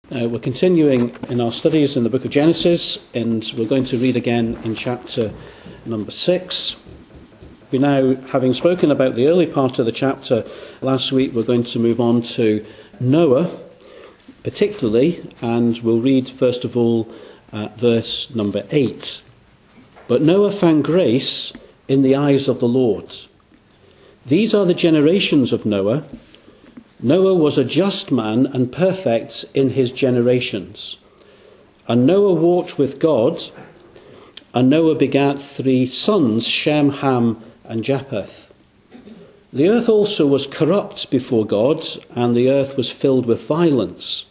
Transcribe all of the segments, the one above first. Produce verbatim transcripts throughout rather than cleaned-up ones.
Uh, we're continuing in our studies in the book of Genesis, and we're going to read again in chapter number six. We now, having spoken about the early part of the chapter last week, we're going to move on to Noah, particularly, and we'll read first of all uh, verse number eight. But Noah found grace in the eyes of the Lord. These are the generations of Noah. Noah was a just man and perfect in his generations. And Noah walked with God, and Noah begat three sons, Shem, Ham, and Japheth. The earth also was corrupt before God, and the earth was filled with violence.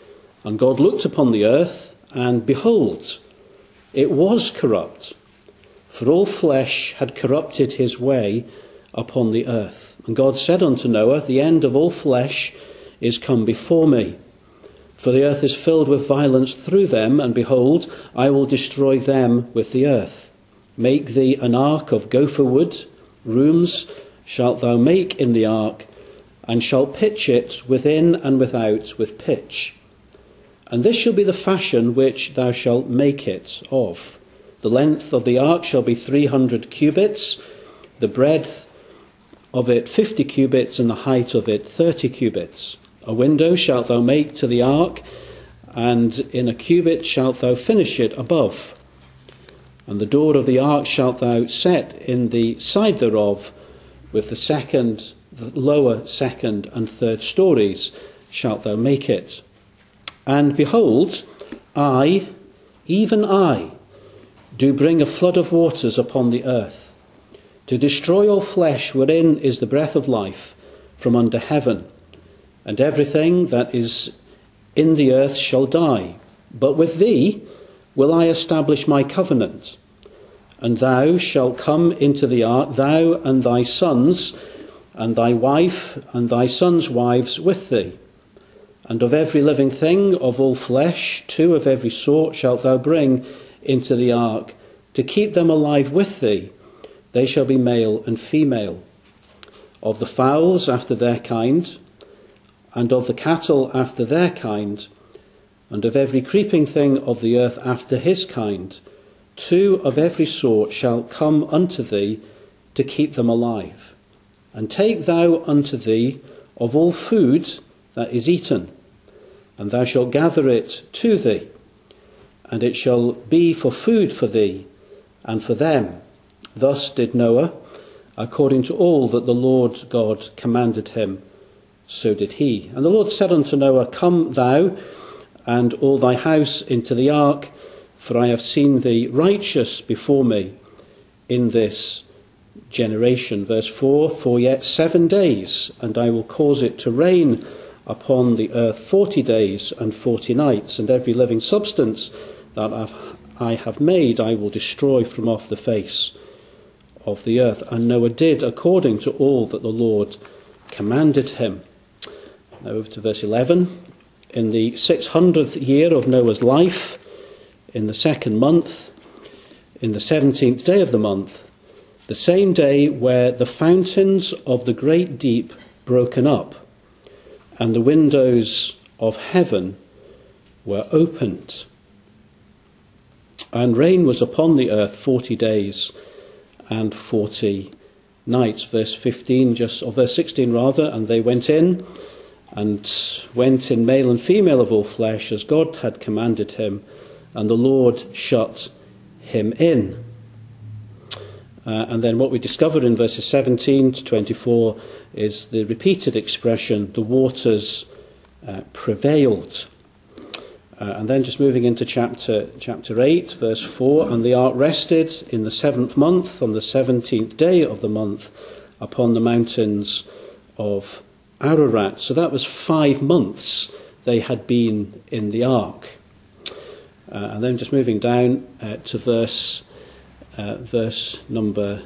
And God looked upon the earth, and behold, it was corrupt, for all flesh had corrupted his way upon the earth. And God said unto Noah, the end of all flesh is come before me, for the earth is filled with violence through them, and behold, I will destroy them with the earth. Make thee an ark of gopher wood, rooms shalt thou make in the ark, and shalt pitch it within and without with pitch. And this shall be the fashion which thou shalt make it of. The length of the ark shall be three hundred cubits, the breadth of it fifty cubits, and the height of it thirty cubits. A window shalt thou make to the ark, and in a cubit shalt thou finish it above. And the door of the ark shalt thou set in the side thereof, with the second, the lower, second, and third stories shalt thou make it. And behold, I, even I, do bring a flood of waters upon the earth, to destroy all flesh wherein is the breath of life from under heaven. And everything that is in the earth shall die. But with thee will I establish my covenant. And thou shalt come into the ark, thou and thy sons, and thy wife, and thy sons' wives with thee. And of every living thing of all flesh, two of every sort shalt thou bring into the ark, to keep them alive with thee. They shall be male and female. Of the fowls after their kind, and of the cattle after their kind, and of every creeping thing of the earth after his kind, two of every sort shall come unto thee, to keep them alive. And take thou unto thee of all food that is eaten, and thou shalt gather it to thee, and it shall be for food for thee and for them. Thus did Noah, according to all that the Lord God commanded him, so did he. And the Lord said unto Noah, Come thou and all thy house into the ark, for I have seen thee righteous before me in this generation. Verse four, For yet seven days, and I will cause it to rain upon the earth forty days and forty nights, and every living substance that I have made I will destroy from off the face of the earth. And Noah did according to all that the Lord commanded him. Now over to verse eleven. In the six hundredth year of Noah's life, in the second month, in the seventeenth day of the month, the same day were the fountains of the great deep broken up, and the windows of heaven were opened. And rain was upon the earth forty days and forty nights. Verse fifteen, just or verse sixteen rather, and they went in and went in male and female of all flesh, as God had commanded him, and the Lord shut him in. Uh, and then what we discover in verses seventeen to twenty-four is the repeated expression, the waters uh, prevailed. Uh, and then just moving into chapter chapter eight, verse four, and the ark rested in the seventh month, on the seventeenth day of the month, upon the mountains of Ararat. So that was five months they had been in the ark. Uh, and then just moving down uh, to verse uh, verse number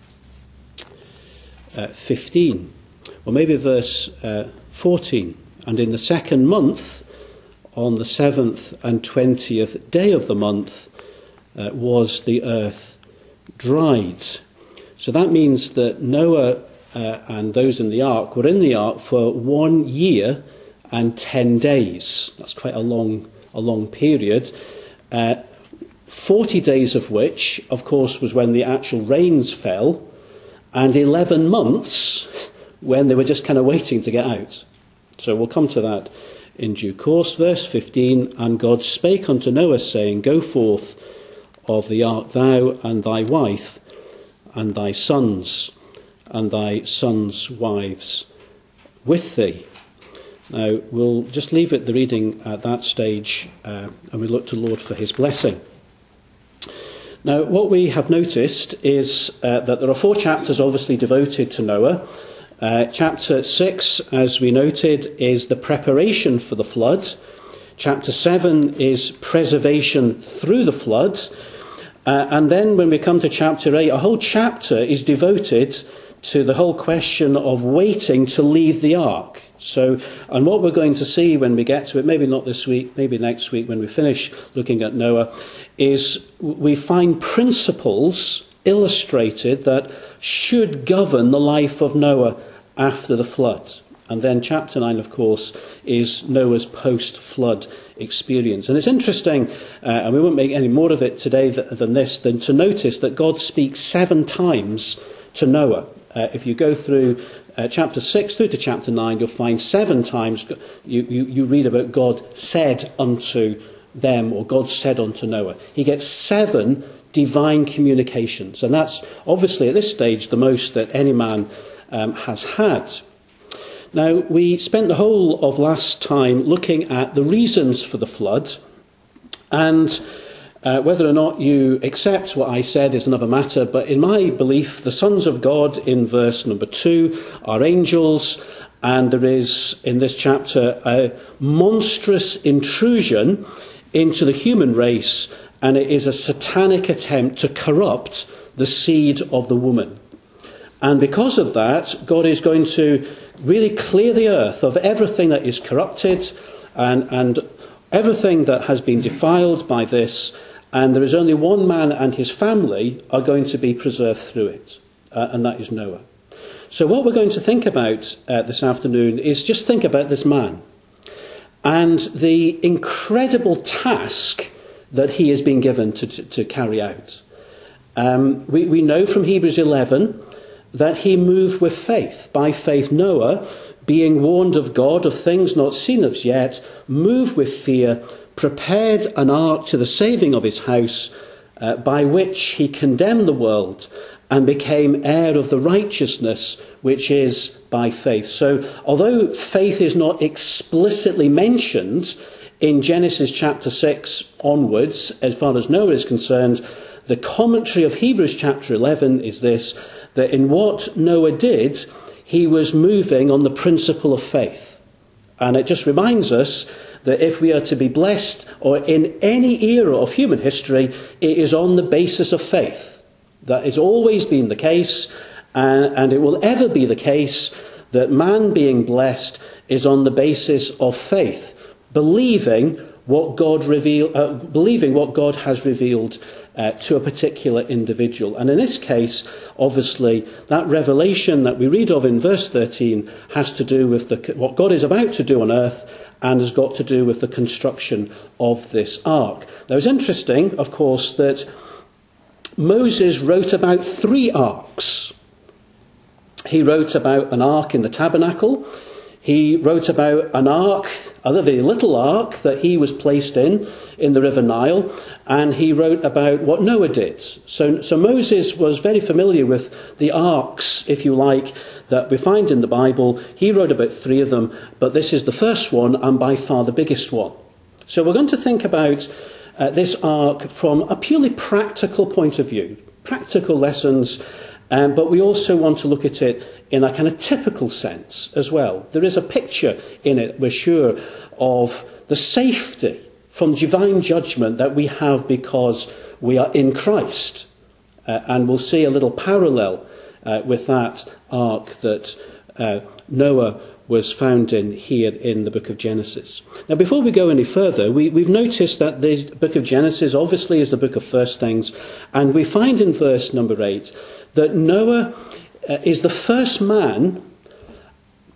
uh, fifteen, or maybe verse uh, fourteen. And in the second month, on the seventh and twentieth day of the month, uh, was the earth dried. So that means that Noah uh, and those in the ark were in the ark for one year and ten days. That's quite a long, a long period. Uh, forty days of which, of course, was when the actual rains fell, and eleven months when they were just kind of waiting to get out. So we'll come to that in due course. Verse fifteen, and God spake unto Noah, saying, Go forth of the ark, thou and thy wife, and thy sons, and thy sons' wives with thee. Now, we'll just leave it the reading at that stage, uh, and we look to the Lord for his blessing. Now, what we have noticed is uh, that there are four chapters obviously devoted to Noah. Uh, chapter six, as we noted, is the preparation for the flood. Chapter seven is preservation through the flood. Uh, and then when we come to chapter eight, a whole chapter is devoted to the whole question of waiting to leave the ark. So, and what we're going to see when we get to it, maybe not this week, maybe next week when we finish looking at Noah, is we find principles illustrated that should govern the life of Noah after the flood. And then chapter nine, of course, is Noah's post-flood experience. And it's interesting, uh, and we won't make any more of it today th- than this, than to notice that God speaks seven times to Noah. Uh, if you go through uh, chapter six through to chapter nine, you'll find seven times you, you, you read about God said unto them, or God said unto Noah. He gets seven divine communications. And that's obviously at this stage the most that any man um, has had. Now, we spent the whole of last time looking at the reasons for the flood, and uh, whether or not you accept what I said is another matter, but in my belief, the sons of God in verse number two are angels, and there is in this chapter a monstrous intrusion into the human race, and it is a satanic attempt to corrupt the seed of the woman. And because of that, God is going to really clear the earth of everything that is corrupted and, and everything that has been defiled by this, and there is only one man and his family are going to be preserved through it, uh, and that is Noah. So what we're going to think about uh, this afternoon is just think about this man and the incredible task that he has been given to, to, to carry out. Um, we, we know from Hebrews eleven that he moved with faith. By faith Noah, being warned of God of things not seen as yet, moved with fear, prepared an ark to the saving of his house, uh, by which he condemned the world and became heir of the righteousness which is by faith. So although faith is not explicitly mentioned in Genesis chapter six onwards, as far as Noah is concerned, the commentary of Hebrews chapter eleven is this, that in what Noah did, he was moving on the principle of faith. And it just reminds us that if we are to be blessed, or in any era of human history, it is on the basis of faith. That has always been the case, and, and it will ever be the case that man being blessed is on the basis of faith, believing what God reveal, uh, believing what God has revealed uh, to a particular individual. And in this case, obviously, that revelation that we read of in verse thirteen has to do with the, what God is about to do on earth, and has got to do with the construction of this ark. Now, it's interesting, of course, that Moses wrote about three arks. He wrote about an ark in the tabernacle. He wrote about an ark, a very little ark, that he was placed in, in the River Nile, and he wrote about what Noah did. So, so Moses was very familiar with the arks, if you like, that we find in the Bible. He wrote about three of them, but this is the first one, and by far the biggest one. So we're going to think about uh, this ark from a purely practical point of view, practical lessons, um, but we also want to look at it in a kind of typical sense as well. There is a picture in it, we're sure, of the safety from divine judgment that we have because we are in Christ. Uh, and we'll see a little parallel uh, with that ark that uh, Noah was found in here in the book of Genesis. Now, before we go any further, we, we've noticed that the book of Genesis obviously is the book of first things, and we find in verse number eight that Noah uh, is the first man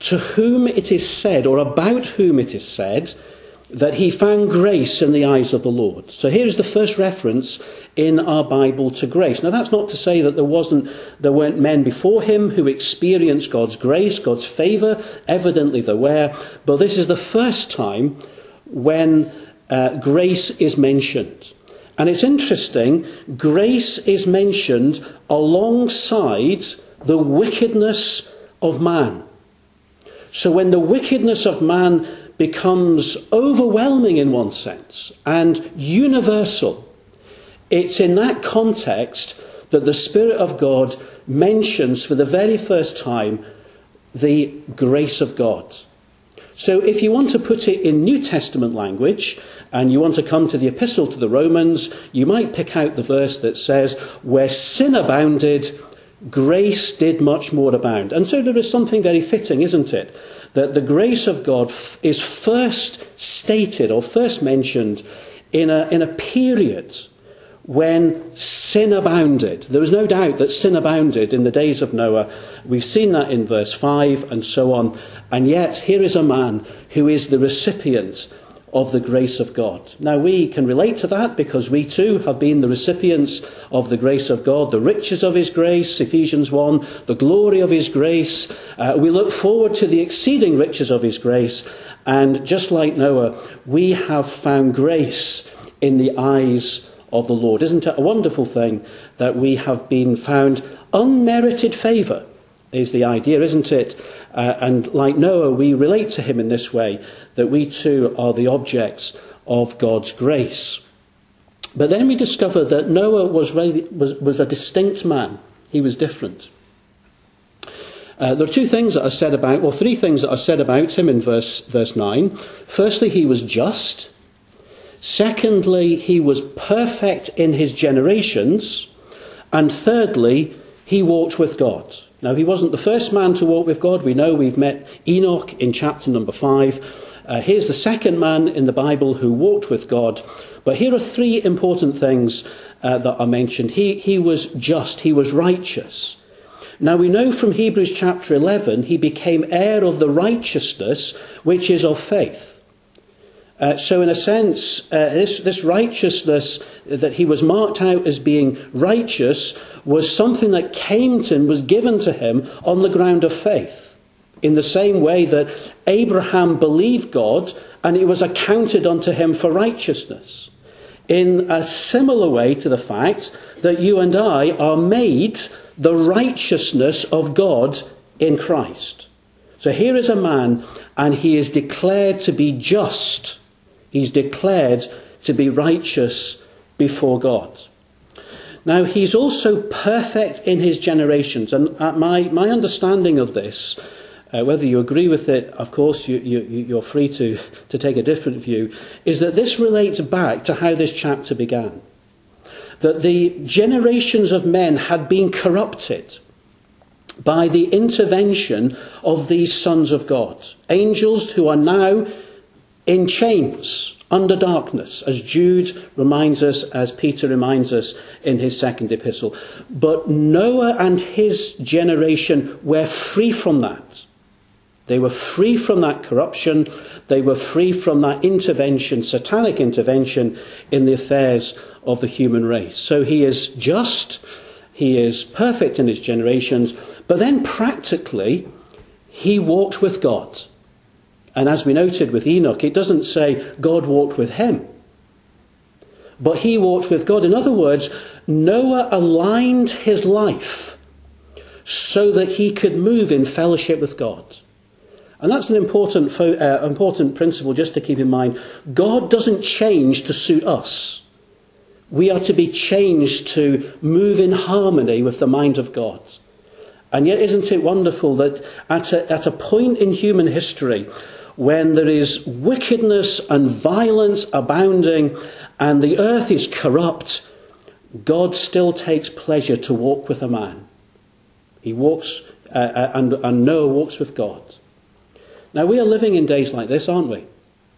to whom it is said, or about whom it is said, that he found grace in the eyes of the Lord. So here is the first reference in our Bible to grace. Now that's not to say that there wasn't, there weren't men before him who experienced God's grace, God's favour. Evidently there were, but this is the first time when uh, grace is mentioned. And it's interesting, grace is mentioned alongside the wickedness of man. So when the wickedness of man becomes overwhelming in one sense and universal, it's in that context that the Spirit of God mentions for the very first time the grace of God. So if you want to put it in New Testament language and you want to come to the Epistle to the Romans, you might pick out the verse that says, where sin abounded, grace did much more abound. And so there is something very fitting, isn't it? That the grace of God is first stated or first mentioned in a, in a period when sin abounded. There was no doubt that sin abounded in the days of Noah. We've seen that in verse five and so on. And yet here is a man who is the recipient of the grace of God. Now we can relate to that because we too have been the recipients of the grace of God, the riches of his grace, Ephesians one, the glory of his grace. Uh, we look forward to the exceeding riches of his grace. And just like Noah, we have found grace in the eyes of the Lord. Isn't it a wonderful thing that we have been found unmerited favour? Is the idea, isn't it? Uh, and like Noah, we relate to him in this way, that we too are the objects of God's grace. But then we discover that Noah was, really, was, was a distinct man. He was different. Uh, there are two things that are said about, well, three things that are said about him in verse, verse nine. Firstly, he was just. Secondly, he was perfect in his generations. And thirdly, he walked with God. Now, he wasn't the first man to walk with God. We know we've met Enoch in chapter number five. Uh, here's the second man in the Bible who walked with God. But here are three important things uh, that are mentioned. He, he was just. He was righteous. Now, we know from Hebrews chapter eleven, he became heir of the righteousness which is of faith. Uh, so in a sense, uh, this, this righteousness that he was marked out as being righteous was something that came to him, was given to him on the ground of faith. In the same way that Abraham believed God and it was accounted unto him for righteousness. In a similar way to the fact that you and I are made the righteousness of God in Christ. So here is a man and he is declared to be just. He's declared to be righteous before God. Now, he's also perfect in his generations. And my, my understanding of this, uh, whether you agree with it, of course, you, you, you're free to, to take a different view, is that this relates back to how this chapter began. That the generations of men had been corrupted by the intervention of these sons of God. Angels who are now in chains, under darkness, as Jude reminds us, as Peter reminds us in his second epistle. But Noah and his generation were free from that. They were free from that corruption. They were free from that intervention, satanic intervention in the affairs of the human race. So he is just, he is perfect in his generations, but then practically he walked with God. And as we noted with Enoch, it doesn't say God walked with him, but he walked with God. In other words, Noah aligned his life so that he could move in fellowship with God. And that's an important, uh, important principle just to keep in mind. God doesn't change to suit us. We are to be changed to move in harmony with the mind of God. And yet, isn't it wonderful that at a, at a point in human history when there is wickedness and violence abounding and the earth is corrupt, God still takes pleasure to walk with a man. He walks, uh, and, and Noah walks with God. Now, we are living in days like this, aren't we?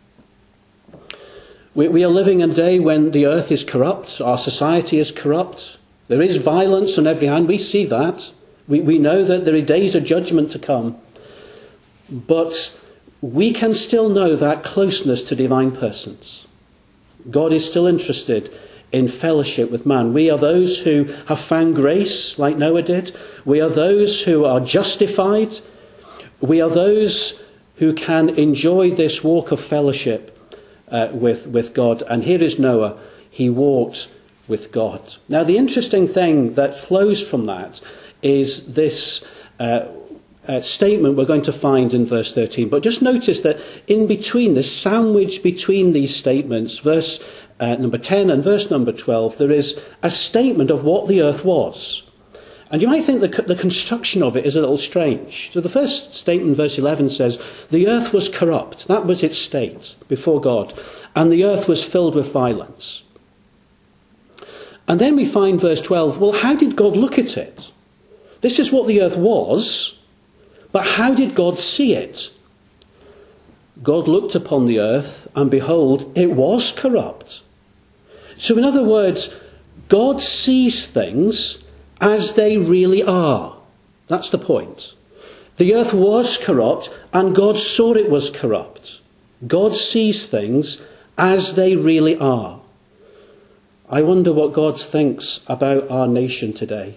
we? We are living in a day when the earth is corrupt, our society is corrupt. There is violence on every hand. We see that. We, we know that there are days of judgment to come. but we can still know that closeness to divine persons. God is still interested in fellowship with man. We are those who have found grace, like Noah did. We are those who are justified. We are those who can enjoy this walk of fellowship uh, with, with God. And here is Noah. He walked with God. Now, the interesting thing that flows from that is this uh, uh, statement we're going to find in verse thirteen. But just notice that in between, the sandwich between these statements, verse uh, number ten and verse number twelve, there is a statement of what the earth was. And you might think the, the construction of it is a little strange. So the first statement, verse eleven, says, the earth was corrupt. That was its state before God. And the earth was filled with violence. And then we find verse twelve, well, how did God look at it? This is what the earth was, but how did God see it? God looked upon the earth, and behold, it was corrupt. So in other words, God sees things as they really are. That's the point. The earth was corrupt, and God saw it was corrupt. God sees things as they really are. I wonder what God thinks about our nation today.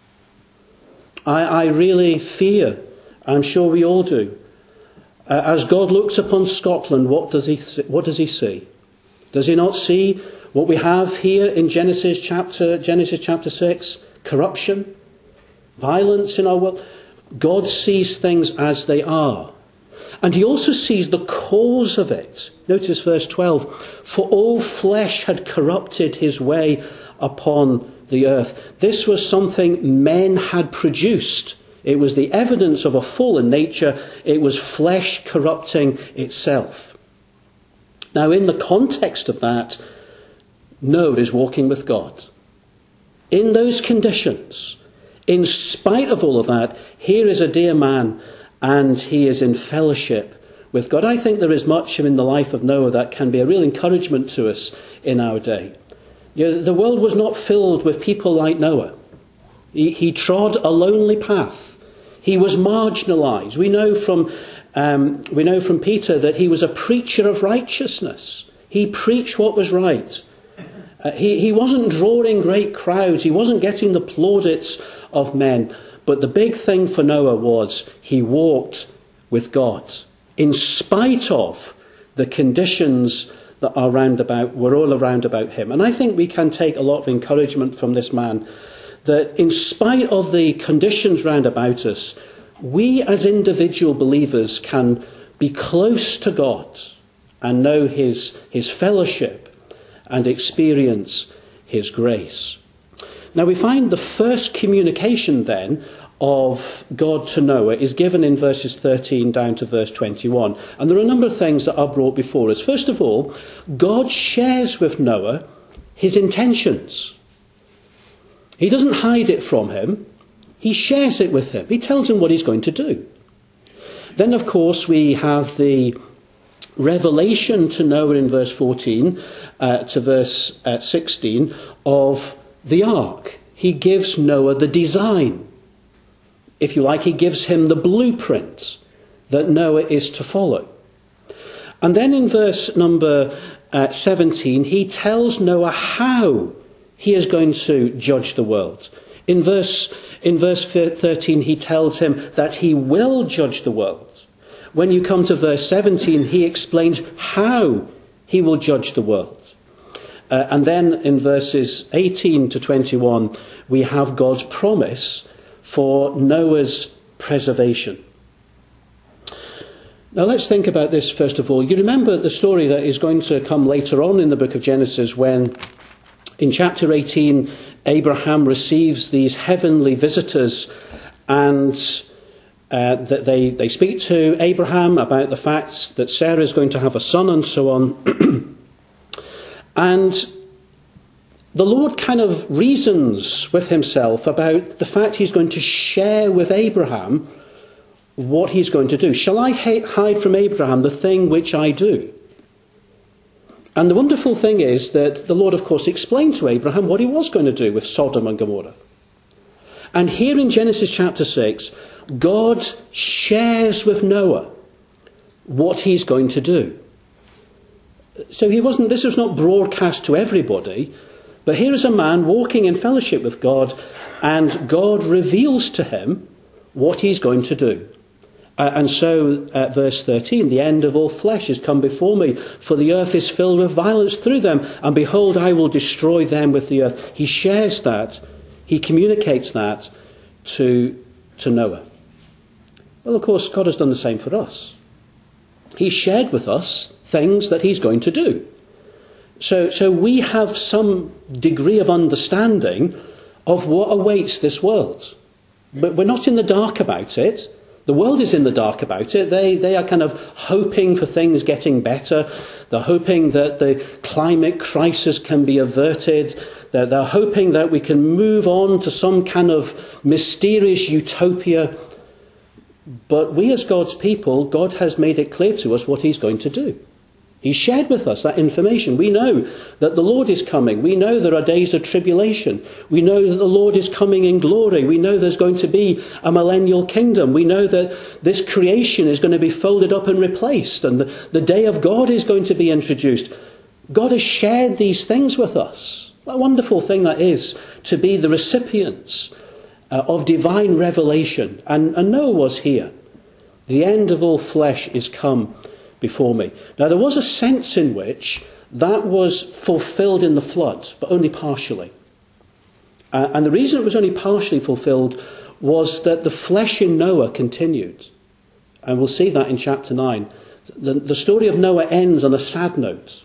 I, I really fear, I'm sure we all do, uh, as God looks upon Scotland, what does he what does he see? Does he not see what we have here in Genesis chapter Genesis chapter six? Corruption, violence in our world. God sees things as they are. And he also sees the cause of it. Notice verse twelve. For all flesh had corrupted his way upon the earth. This was something men had produced. It was the evidence of a fallen nature. It was flesh corrupting itself. Now, in the context of that, Noah is walking with God. In those conditions, in spite of all of that, here is a dear man, and he is in fellowship with God. I think there is much in the life of Noah that can be a real encouragement to us in our day. You know, the world was not filled with people like Noah. He, he trod a lonely path. He was marginalised. We know from um, we know from Peter that he was a preacher of righteousness. He preached what was right. Uh, he, he wasn't drawing great crowds. He wasn't getting the plaudits of men. But the big thing for Noah was he walked with God in spite of the conditions that are round about, were all around about him. And I think we can take a lot of encouragement from this man, that in spite of the conditions round about us, we as individual believers can be close to God and know his, his fellowship and experience his grace. Now we find the first communication then of God to Noah is given in verses thirteen down to verse twenty-one. And there are a number of things that are brought before us. First of all, God shares with Noah his intentions. He doesn't hide it from him. He shares it with him. He tells him what he's going to do. Then, of course, we have the revelation to Noah in verse fourteen uh, to verse uh, sixteen of the ark. He gives Noah the design. If you like, he gives him the blueprint that Noah is to follow. And then in verse number uh, seventeen, he tells Noah how he is going to judge the world. In verse, in verse thirteen, he tells him that he will judge the world. When you come to verse seventeen, he explains how he will judge the world. Uh, and then in verses eighteen to twenty-one, we have God's promise for Noah's preservation. Now let's think about this first of all. You remember the story that is going to come later on in the book of Genesis, when in chapter eighteen, Abraham receives these heavenly visitors, and uh, that they, they speak to Abraham about the fact that Sarah is going to have a son and so on. And the Lord kind of reasons with himself about the fact he's going to share with Abraham what he's going to do. Shall I hide from Abraham the thing which I do? And the wonderful thing is that the Lord, of course, explained to Abraham what he was going to do with Sodom and Gomorrah. And here in Genesis chapter six, God shares with Noah what he's going to do. So he wasn't, this was not broadcast to everybody, but here is a man walking in fellowship with God, and God reveals to him what he's going to do. Uh, and so, uh, verse thirteen, the end of all flesh is come before me, for the earth is filled with violence through them, and behold, I will destroy them with the earth. He shares that, he communicates that to, to Noah. Well, of course, God has done the same for us. He shared with us things that he's going to do. So, so we have some degree of understanding of what awaits this world. But we're not in the dark about it. The world is in the dark about it. They, they are kind of hoping for things getting better. They're hoping that the climate crisis can be averted. They're, they're hoping that we can move on to some kind of mysterious utopia. But we as God's people, God has made it clear to us what he's going to do. He shared with us that information. We know that the Lord is coming. We know there are days of tribulation. We know that the Lord is coming in glory. We know there's going to be a millennial kingdom. We know that this creation is going to be folded up and replaced, and the, the day of God is going to be introduced. God has shared these things with us. What a wonderful thing that is, to be the recipients uh, of divine revelation. And, and Noah was here. The end of all flesh is come before me. Now, there was a sense in which that was fulfilled in the flood, but only partially. Uh, and the reason it was only partially fulfilled was that the flesh in Noah continued. And we'll see that in chapter nine. The, the story of Noah ends on a sad note.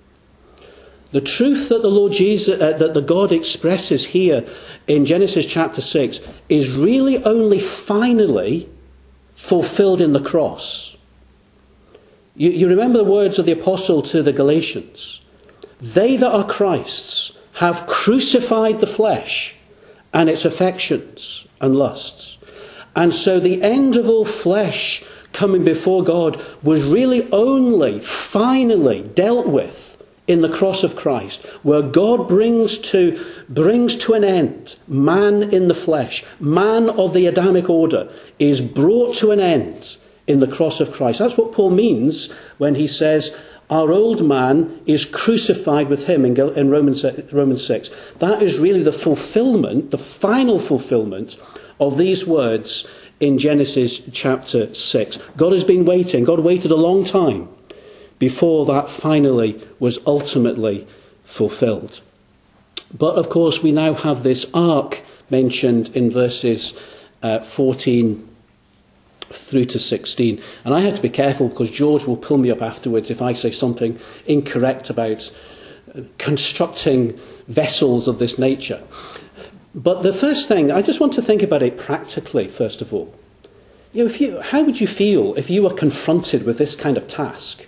The truth that the Lord Jesus, uh, that the God expresses here in Genesis chapter six is really only finally fulfilled in the cross. You, you remember the words of the apostle to the Galatians. They that are Christ's have crucified the flesh and its affections and lusts. And so the end of all flesh coming before God was really only finally dealt with in the cross of Christ, where God brings to, brings to an end man in the flesh. Man of the Adamic order is brought to an end in the cross of Christ. That's what Paul means when he says, our old man is crucified with him in, in Romans, Romans six. That is really the fulfillment, the final fulfillment of these words in Genesis chapter six. God has been waiting. God waited a long time before that finally was ultimately fulfilled. But of course, we now have this ark mentioned in verses uh, fourteen through to sixteen. And I have to be careful because George will pull me up afterwards if I say something incorrect about constructing vessels of this nature. But the first thing, I just want to think about it practically, first of all. You know, if you, how would you feel if you were confronted with this kind of task?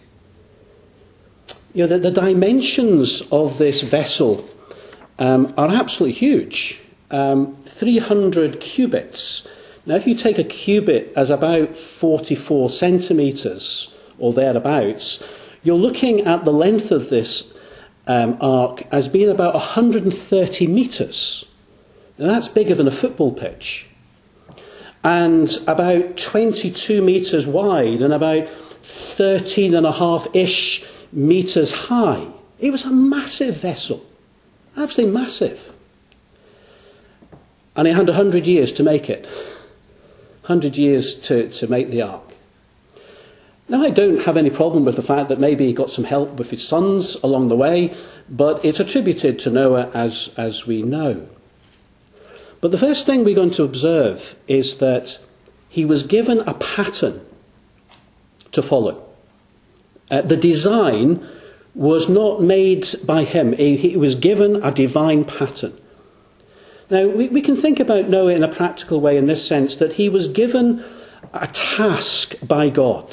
You know, the, the dimensions of this vessel um, are absolutely huge. Um, three hundred cubits. Now, if you take a cubit as about forty-four centimetres or thereabouts, you're looking at the length of this um, ark as being about one hundred thirty metres. Now, that's bigger than a football pitch. And about twenty-two metres wide and about thirteen and a half-ish metres high. It was a massive vessel. Absolutely massive. And it had one hundred years to make it. one hundred years to, to make the ark. Now, I don't have any problem with the fact that maybe he got some help with his sons along the way, but it's attributed to Noah as, as we know. But the first thing we're going to observe is that he was given a pattern to follow. Uh, the design was not made by him. He, he was given a divine pattern. Now, we, we can think about Noah in a practical way in this sense, that he was given a task by God.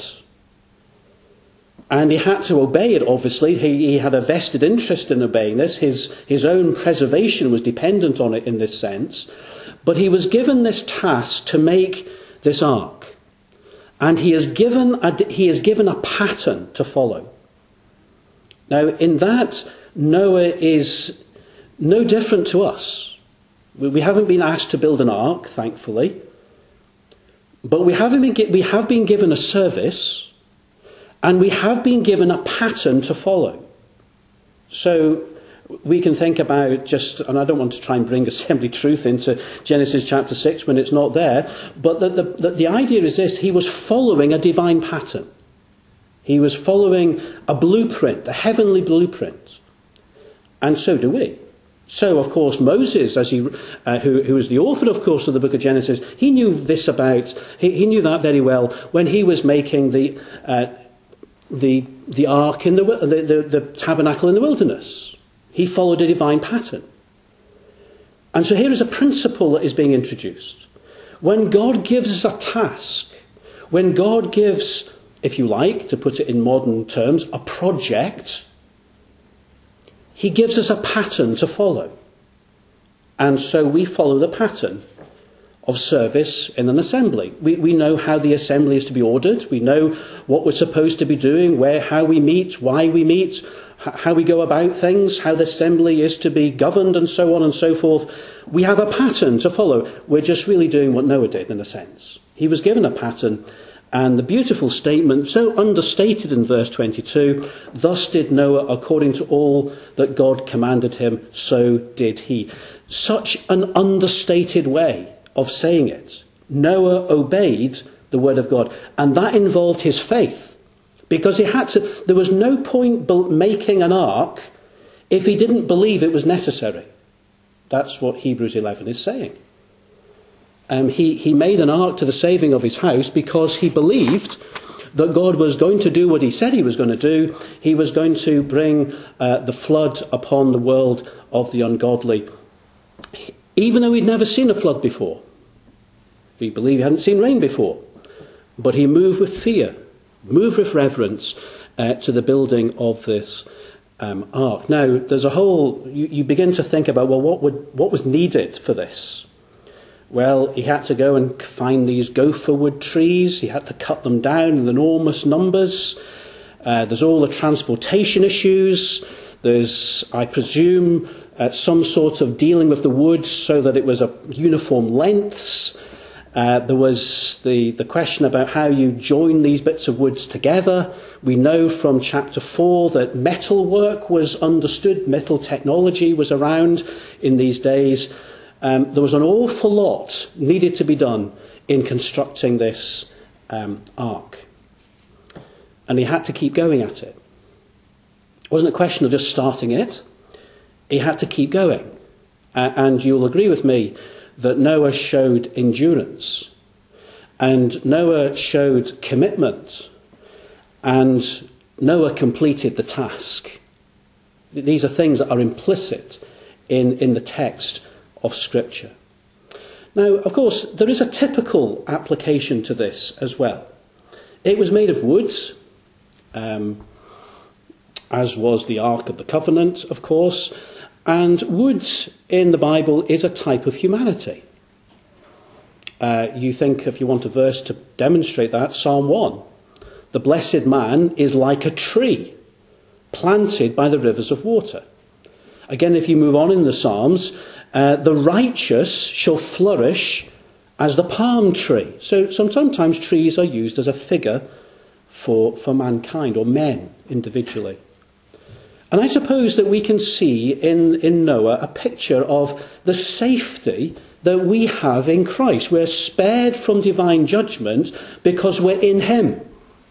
And he had to obey it, obviously. He, he had a vested interest in obeying this. His, his own preservation was dependent on it in this sense. But he was given this task to make this ark. And he is given a, he is given a pattern to follow. Now, in that, Noah is no different to us. We haven't been asked to build an ark, thankfully. But we haven't been, we have been given a service, and we have been given a pattern to follow. So we can think about just, and I don't want to try and bring assembly truth into Genesis chapter six when it's not there, but the, the, the idea is this: he was following a divine pattern. He was following a blueprint, a heavenly blueprint. And so do we. So, of course, Moses, as he, uh, who, who was the author, of course, of the book of Genesis, he knew this about, he, he knew that very well when he was making the uh, the the ark in the, the, the the tabernacle in the wilderness. He followed a divine pattern. And so here is a principle that is being introduced. When God gives us a task, when God gives, if you like, to put it in modern terms, a project, he gives us a pattern to follow. And so we follow the pattern of service in an assembly. We, we know how the assembly is to be ordered. We know what we're supposed to be doing, where, how we meet, why we meet, how we go about things, how the assembly is to be governed, and so on and so forth. We have a pattern to follow. We're just really doing what Noah did, in a sense. He was given a pattern, and the beautiful statement, so understated in verse twenty-two, thus did Noah according to all that God commanded him, so did he. Such an understated way of saying it. Noah obeyed the word of God, and that involved his faith. Because he had to, there was no point making an ark if he didn't believe it was necessary. That's what Hebrews eleven is saying. Um, he, he made an ark to the saving of his house because he believed that God was going to do what he said he was going to do. He was going to bring uh, the flood upon the world of the ungodly. Even though he'd never seen a flood before. We believe he hadn't seen rain before. But he moved with fear. Move with reverence uh, to the building of this um, ark. Now, there's a whole, you, you begin to think about, well, what would what was needed for this? Well, he had to go and find these gopher wood trees. He had to cut them down in enormous numbers. Uh, there's all the transportation issues. There's, I presume, uh, some sort of dealing with the wood so that it was a uniform lengths. Uh, there was the, the question about how you join these bits of woods together. We know from chapter four that metal work was understood. Metal technology was around in these days. Um, there was an awful lot needed to be done in constructing this um, ark. And he had to keep going at it. It wasn't a question of just starting it. He had to keep going. Uh, and you'll agree with me that Noah showed endurance. And Noah showed commitment. And Noah completed the task. These are things that are implicit in, in the text of Scripture. Now, of course, there is a typical application to this as well. It was made of wood, um, as was the Ark of the Covenant, of course, and wood in the Bible is a type of humanity. Uh, you think, if you want a verse to demonstrate that, Psalm one. The blessed man is like a tree planted by the rivers of water. Again, if you move on in the Psalms, Uh, the righteous shall flourish as the palm tree. So sometimes trees are used as a figure for, for mankind, or men individually. And I suppose that we can see in, in Noah a picture of the safety that we have in Christ. We're spared from divine judgment because we're in him.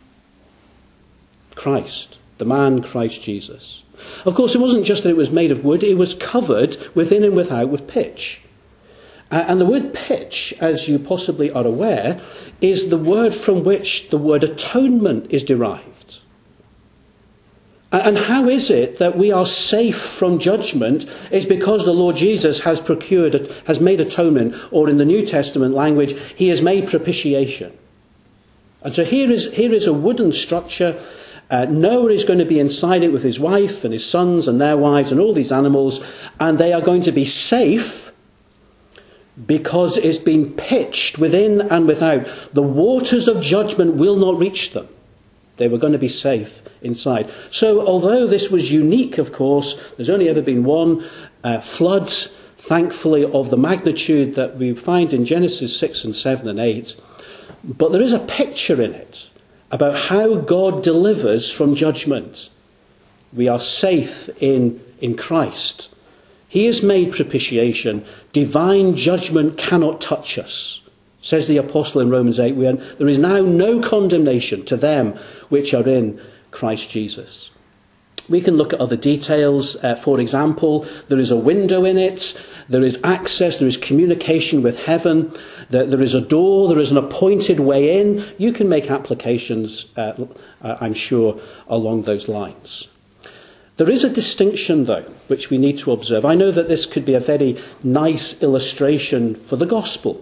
Christ, the man Christ Jesus. Of course, it wasn't just that it was made of wood, it was covered within and without with pitch. Uh, and the word pitch, as you possibly are aware, is the word from which the word atonement is derived. Uh, and how is it that we are safe from judgment? Is because the Lord Jesus has procured, has made atonement, or in the New Testament language, he has made propitiation. And so here is, here is a wooden structure. Uh, Noah is going to be inside it with his wife and his sons and their wives and all these animals, and they are going to be safe because it's been pitched within and without. The waters of judgment will not reach them. They were going to be safe inside. So although this was unique, of course, there's only ever been one uh, flood thankfully, of the magnitude that we find in Genesis six and seven and eight. But there is a picture in it about how God delivers from judgment. We are safe in, in Christ. He has made propitiation. Divine judgment cannot touch us. Says the apostle in Romans eight, there is now no condemnation to them which are in Christ Jesus. We can look at other details. Uh, for example, there is a window in it. There is access. There is communication with heaven. There, there is a door. There is an appointed way in. You can make applications, uh, uh, I'm sure, along those lines. There is a distinction, though, which we need to observe. I know that this could be a very nice illustration for the gospel.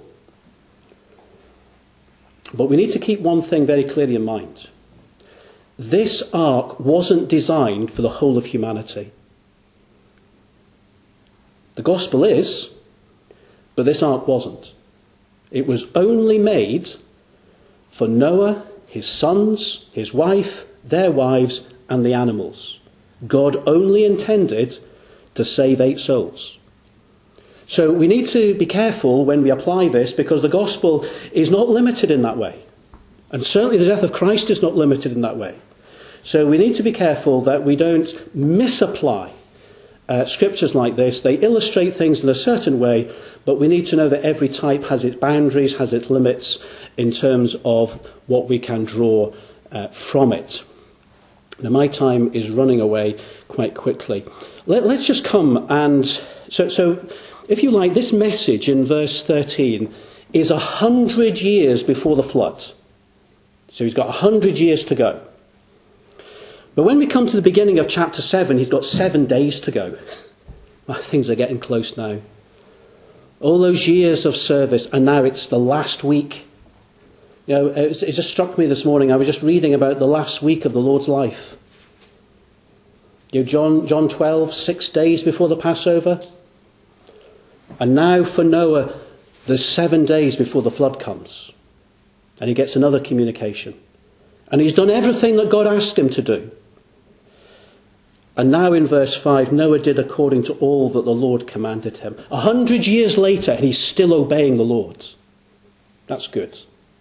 But we need to keep one thing very clearly in mind. This ark wasn't designed for the whole of humanity. The gospel is, but this ark wasn't. It was only made for Noah, his sons, his wife, their wives, and the animals. God only intended to save eight souls. So we need to be careful when we apply this, because the gospel is not limited in that way. And certainly the death of Christ is not limited in that way. So we need to be careful that we don't misapply uh, scriptures like this. They illustrate things in a certain way, but we need to know that every type has its boundaries, has its limits in terms of what we can draw uh, from it. Now, my time is running away quite quickly. Let, let's just come and... So, so, if you like, this message in verse thirteen is a hundred years before the flood. So he's got a hundred years to go. But when we come to the beginning of chapter seven, he's got seven days to go. Well, things are getting close now. All those years of service, and now it's the last week. You know, it, it just struck me this morning. I was just reading about the last week of the Lord's life. You know, John, John twelve, six days before the Passover. And now for Noah, there's seven days before the flood comes. And he gets another communication. And he's done everything that God asked him to do. And now in verse five, Noah did according to all that the Lord commanded him. A hundred years later, and he's still obeying the Lord. That's good.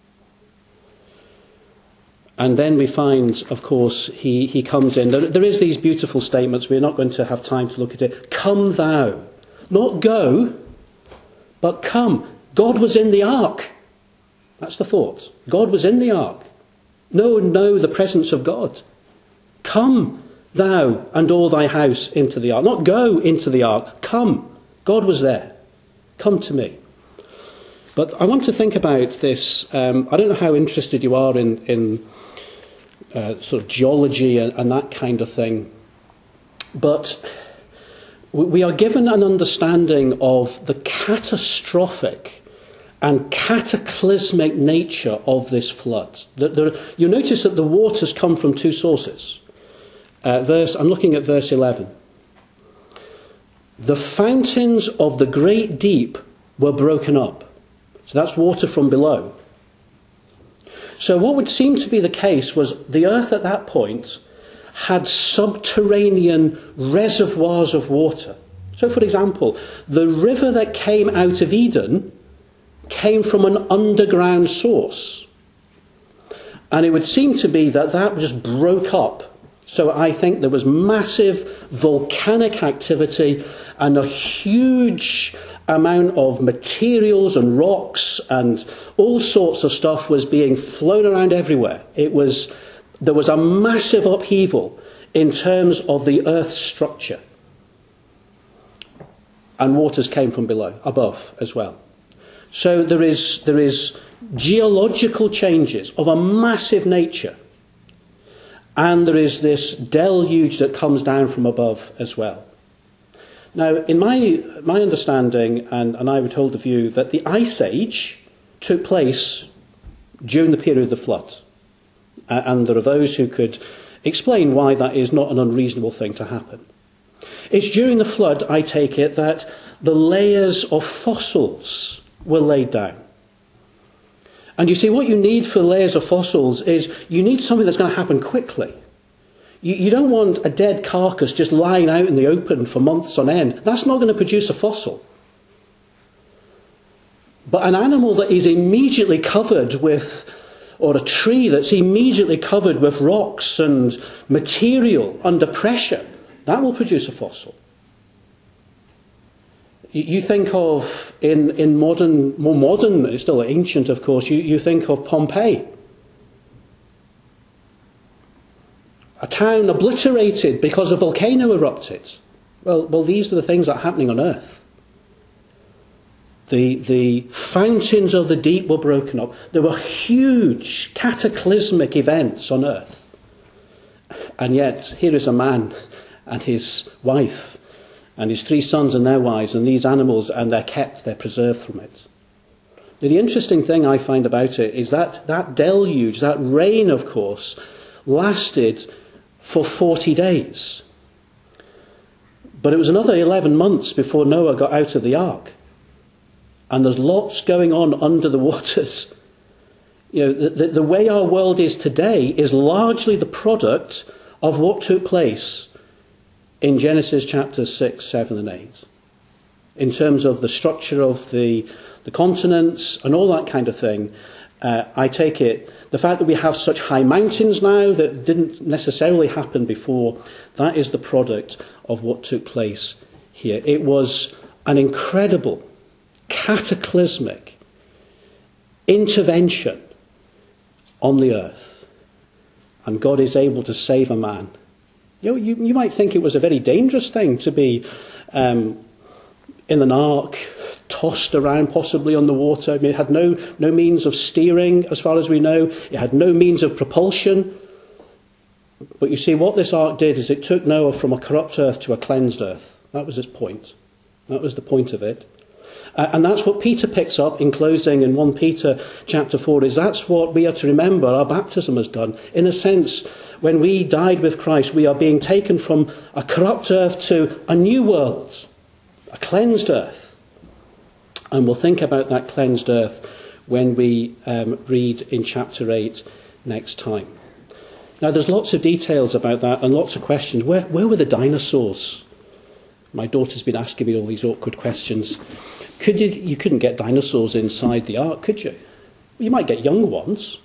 And then we find, of course, he, he comes in. There, there is these beautiful statements. We're not going to have time to look at it. Come thou. Not go, but come. God was in the ark. That's the thought. God was in the ark. No one know the presence of God. Come thou and all thy house into the ark. Not go into the ark. Come. God was there. Come to me. But I want to think about this. Um, I don't know how interested you are in, in uh, sort of geology and, and that kind of thing. But we are given an understanding of the catastrophic and cataclysmic nature of this flood. You notice that the waters come from two sources. Uh, verse, I'm looking at verse eleven. The fountains of the great deep were broken up. So that's water from below. So what would seem to be the case was the earth at that point had subterranean reservoirs of water. So, for example, the river that came out of Eden came from an underground source. And it would seem to be that that just broke up. So I think there was massive volcanic activity and a huge amount of materials and rocks and all sorts of stuff was being flown around everywhere. It was... There was a massive upheaval in terms of the earth's structure. And waters came from below, above as well. So there is, there is geological changes of a massive nature. And there is this deluge that comes down from above as well. Now, in my, my understanding, and, and I would hold the view, that the Ice Age took place during the period of the flood. Uh, and there are those who could explain why that is not an unreasonable thing to happen. It's during the flood, I take it, that the layers of fossils were laid down. And you see, what you need for layers of fossils is you need something that's going to happen quickly. You, you don't want a dead carcass just lying out in the open for months on end. That's not going to produce a fossil. But an animal that is immediately covered with, or a tree that's immediately covered with rocks and material under pressure, that will produce a fossil. You think of, in, in modern, more modern, it's still ancient of course, you, you think of Pompeii. A town obliterated because a volcano erupted. Well, well, these are the things that are happening on Earth. The, the fountains of the deep were broken up. There were huge cataclysmic events on Earth. And yet, here is a man and his wife and his three sons and their wives and these animals, and they're kept, they're preserved from it. Now, the interesting thing I find about it is that that deluge, that rain, of course, lasted for forty days. But it was another eleven months before Noah got out of the ark. And there's lots going on under the waters. You know, the, the, the way our world is today is largely the product of what took place in Genesis chapters six, seven and eight. In terms of the structure of the, the continents and all that kind of thing. Uh, I take it, the fact that we have such high mountains now that didn't necessarily happen before, that is the product of what took place here. It was an incredible, cataclysmic intervention on the earth. And God is able to save a man. You know, you, you might think it was a very dangerous thing to be um, in an ark, tossed around possibly on the water. I mean, it had no, no means of steering, as far as we know. It had no means of propulsion. But you see, what this ark did is it took Noah from a corrupt earth to a cleansed earth. That was its point. That was the point of it. Uh, and that's what Peter picks up in closing in First Peter chapter four, is that's what we are to remember our baptism has done. In a sense, when we died with Christ, we are being taken from a corrupt earth to a new world, a cleansed earth. And we'll think about that cleansed earth when we um, read in chapter eight next time. Now, there's lots of details about that and lots of questions. Where, where were the dinosaurs? My daughter's been asking me all these awkward questions. Could you, you couldn't get dinosaurs inside the ark, could you? Well, you might get young ones.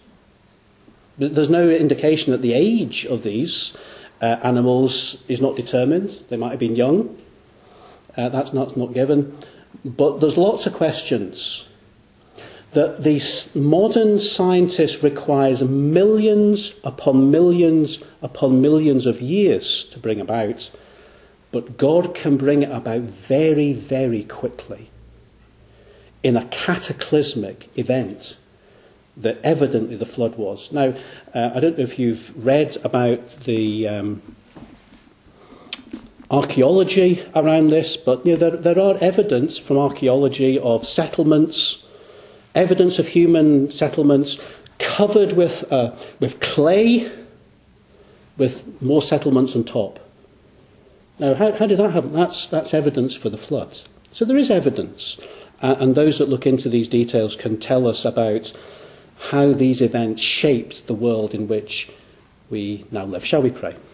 But there's no indication that the age of these uh, animals is not determined. They might have been young. Uh, that's not, not given. But there's lots of questions that these modern scientists requires millions upon millions upon millions of years to bring about. But God can bring it about very, very quickly in a cataclysmic event that evidently the flood was. Now, uh, I don't know if you've read about the um, archaeology around this, but you know, there, there are evidence from archaeology of settlements, evidence of human settlements covered with uh, with clay, with more settlements on top. Now, how, how did that happen? That's that's evidence for the flood. So there is evidence, uh, and those that look into these details can tell us about how these events shaped the world in which we now live. Shall we pray?